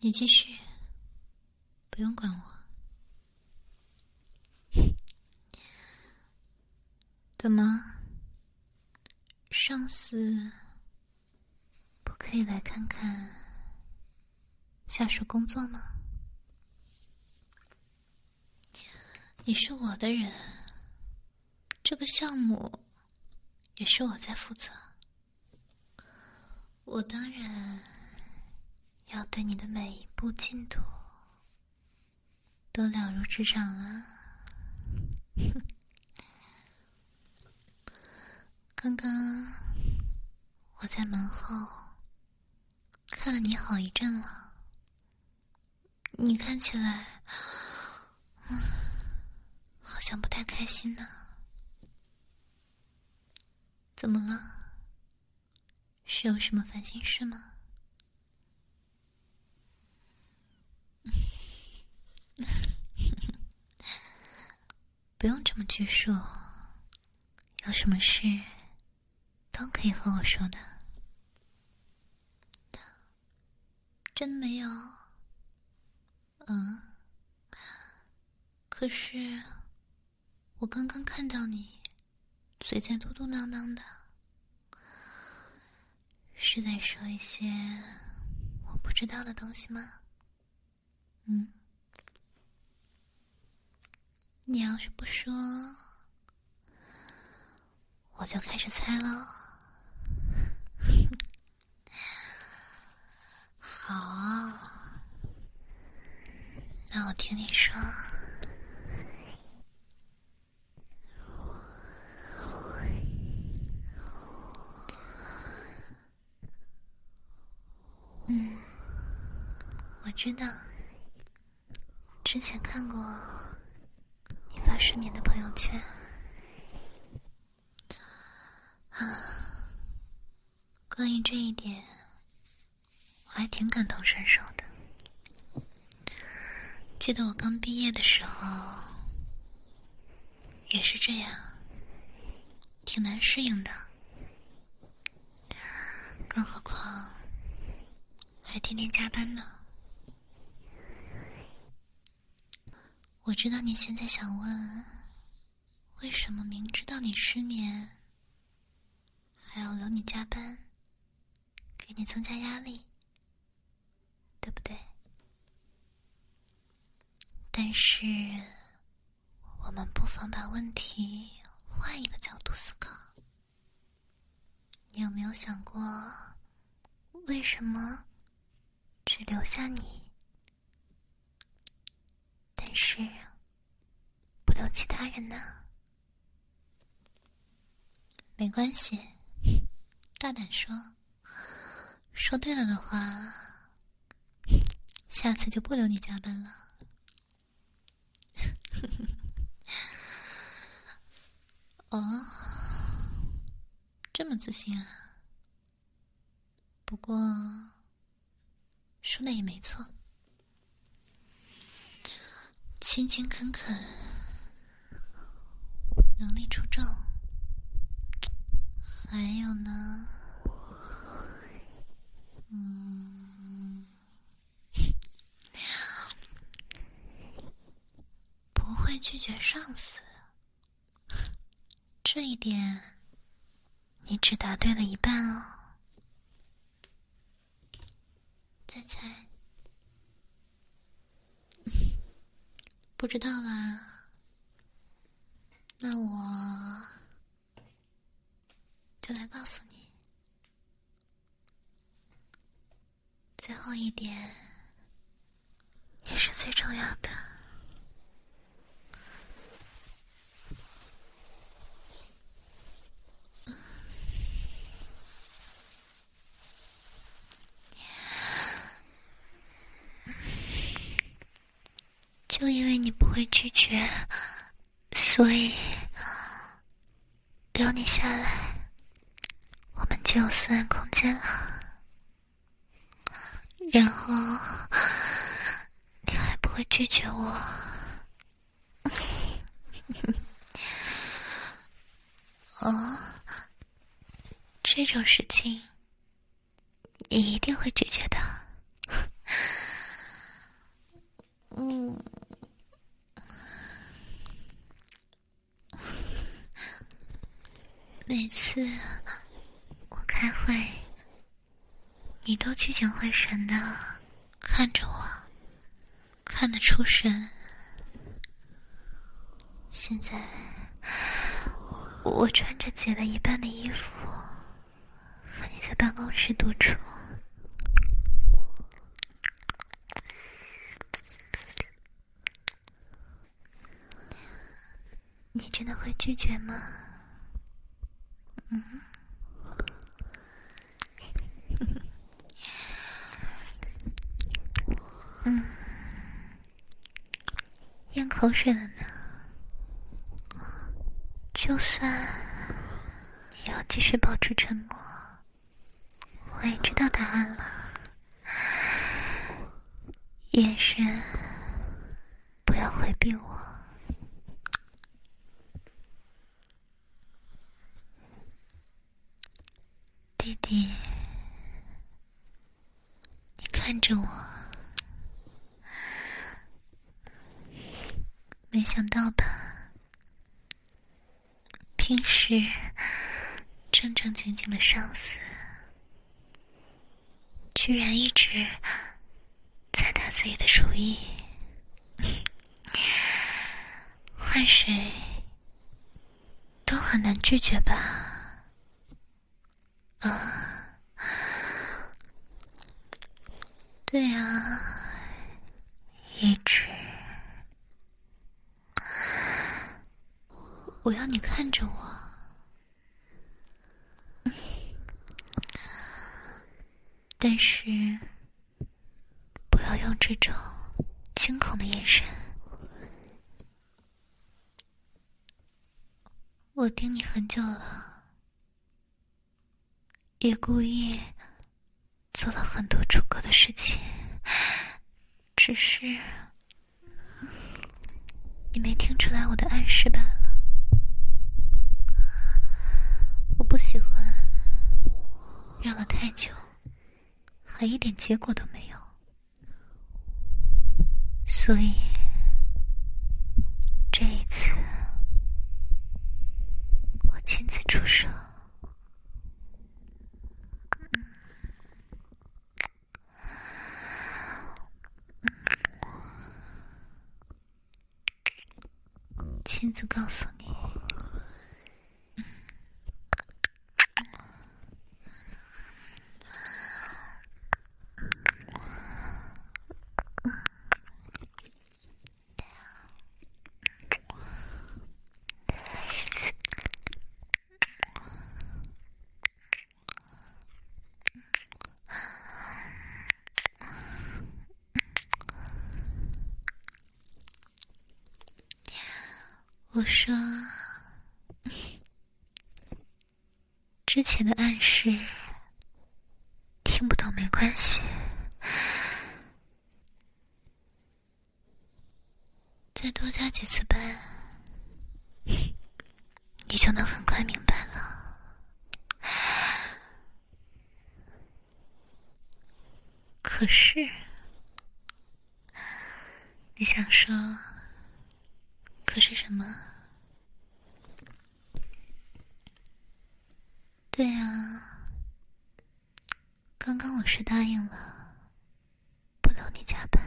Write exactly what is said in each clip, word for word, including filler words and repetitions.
你继续，不用管我。怎么，上司不可以来看看下属工作吗？你是我的人，这个项目也是我在负责，我当然要对你的每一步进度都了如指掌了。刚刚我在门后看了你好一阵了，你看起来嗯，好像不太开心呢。怎么了？是有什么烦心事吗？不用这么拘束，有什么事都可以和我说的。真的没有？嗯。可是我刚刚看到你嘴在嘟嘟囔囔的，是在说一些我不知道的东西吗？嗯。你要是不说，我就开始猜了。好，那我听你说。嗯，我知道，之前看过你发十年的朋友圈啊，关于这一点我还挺感同身受的。记得我刚毕业的时候也是这样，挺难适应的，更何况还天天加班呢。我知道你现在想问，为什么明知道你失眠还要留你加班，给你增加压力，对不对？但是我们不妨把问题换一个角度思考。你有没有想过，为什么只留下你，但是不留其他人呢？没关系，大胆说，说对了的话，下次就不留你加班了。哦，这么自信啊？不过说的也没错，勤勤恳恳，能力出众，还有呢，嗯，不会拒绝上司，这一点你只答对了一半哦。再猜？不知道啦，那我就来告诉你。最后一点也是最重要的，就因为你不会拒绝，所以留你下来，我们就有私人空间了。然后你还不会拒绝我。哦，这种事情你一定会拒绝的。 嗯，每次我开会，你都聚精会神的看着我，看得出神。现在我穿着姐的一半的衣服，和你在办公室独处，你真的会拒绝吗？嗯。嗯，咽口水了呢。就算你要继续保持沉默，我也知道答案了。眼神，不要回避我。弟弟，你看着我，没想到吧？平时正正经经的上司，居然一直在打自己的主意，换谁都很难拒绝吧？啊，对啊，一直，我要你看着我。但是不要用这种惊恐的眼神。我盯你很久了，也故意做了很多出格的事情，只是你没听出来我的暗示罢了。我不喜欢让了太久还一点结果都没有，所以这一次我亲自出手。亲自告诉你，我说之前的暗示听不懂没关系，再多加几次班，你就能很快明白了。可是你想说可是什么？对啊，刚刚我是答应了不留你加班，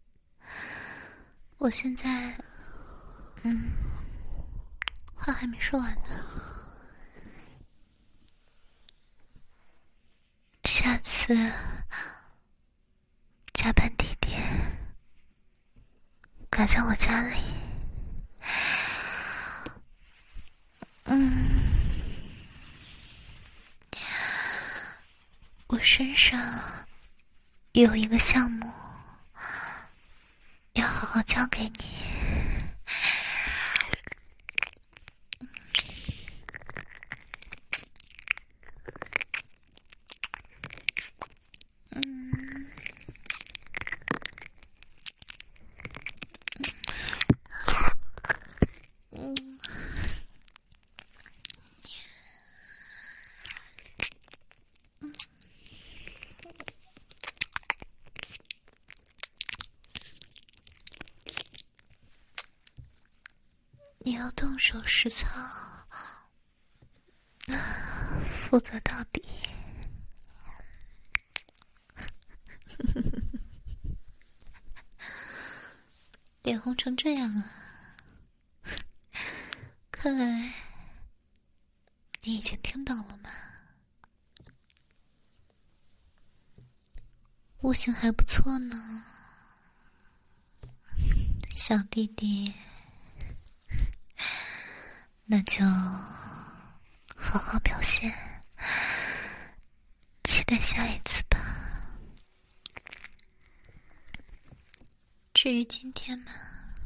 我现在嗯话还没说完呢。下次加班地点改在我家里。嗯，我身上有一个项目要好好交给你。嗯，嗯， 你要动手实操，负责到底。脸红成这样啊，看来你已经听到了吗？悟性还不错呢，小弟弟，那就好好表现，期待下一次吧。至于今天嘛，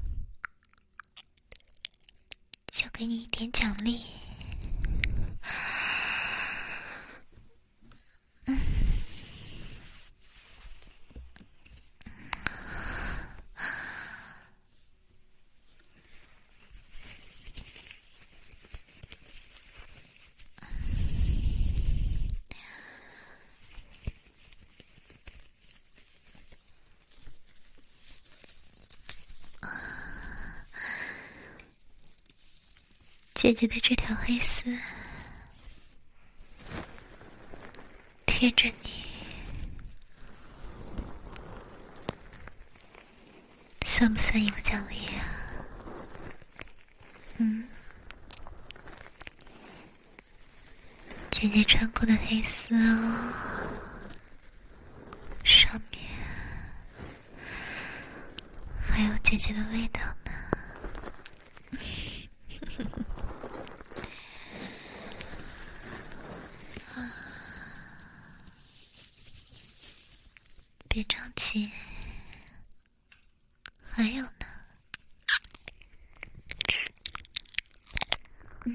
就给你一点奖励。嗯，姐姐的这条黑丝贴着你，算不算一个奖励啊？嗯，姐姐穿过的黑丝哦，上面还有姐姐的味道呢。别着急，还有呢。嗯，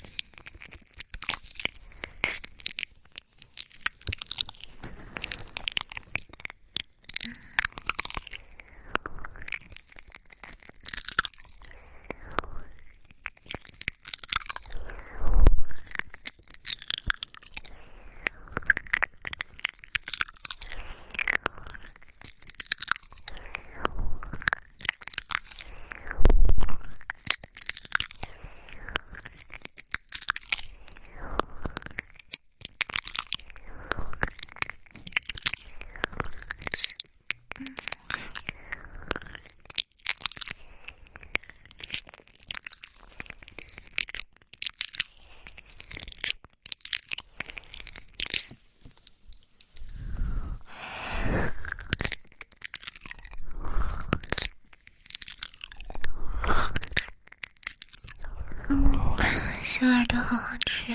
小耳朵好好吃。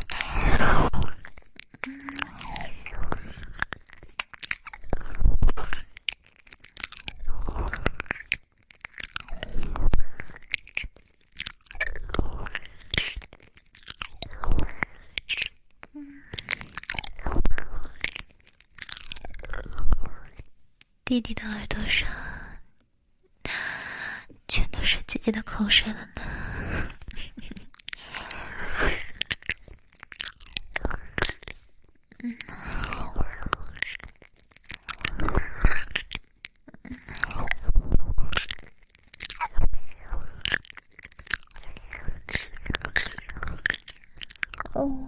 弟弟的耳朵上全都是姐姐的口水了呢。嗯，哦。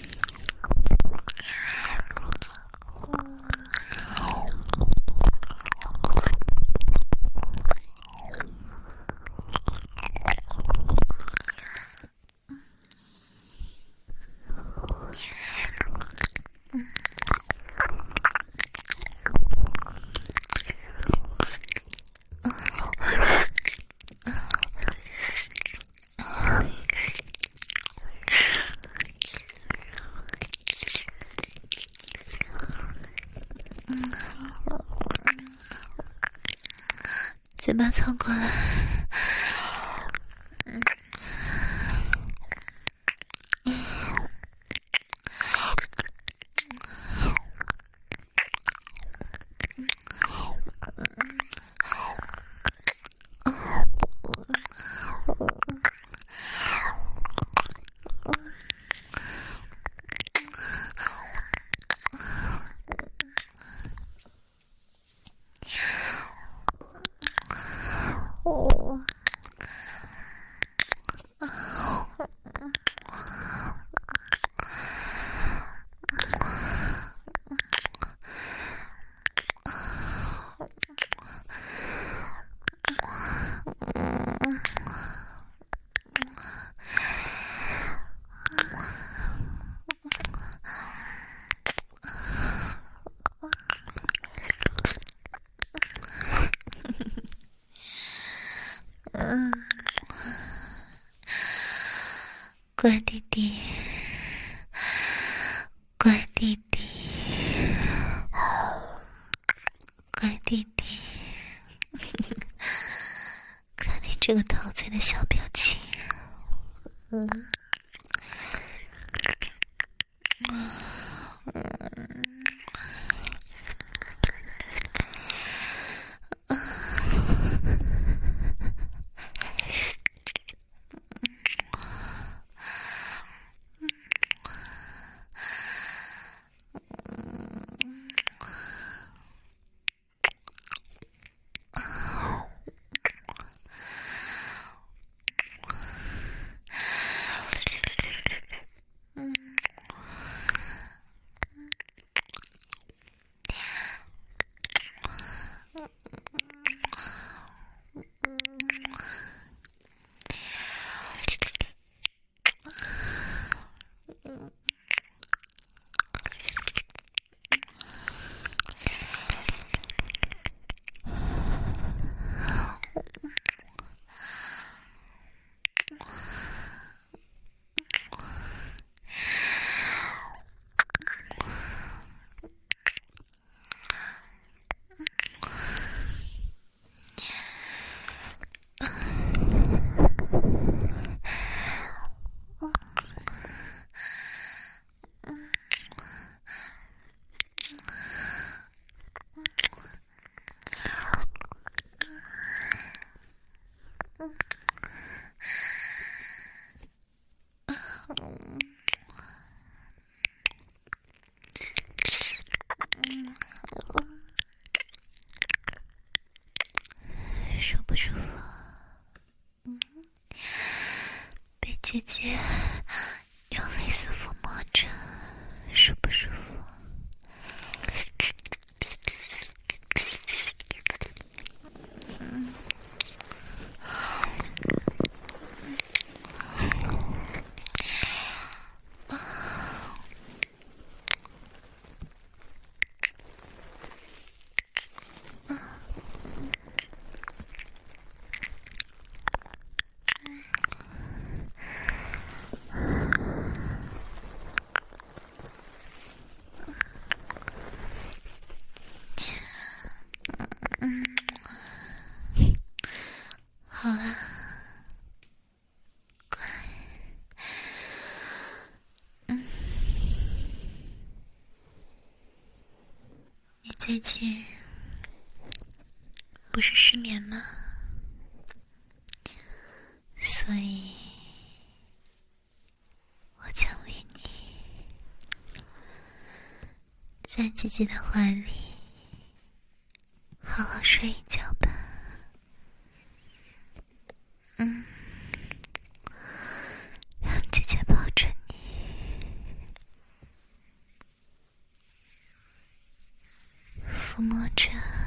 嘴巴凑过来，嗯，哦。 乖弟弟，乖弟弟，乖弟弟，看你这个陶醉的小表情，嗯，嗯，舒不舒服？嗯，被姐姐用蕾丝抚摸着，舒不舒服？嗯。嗯，好了，乖。嗯，你最近不是失眠吗？所以，我奖励你，在姐姐的怀里好好睡一觉吧。嗯，让姐姐抱着你，抚摸着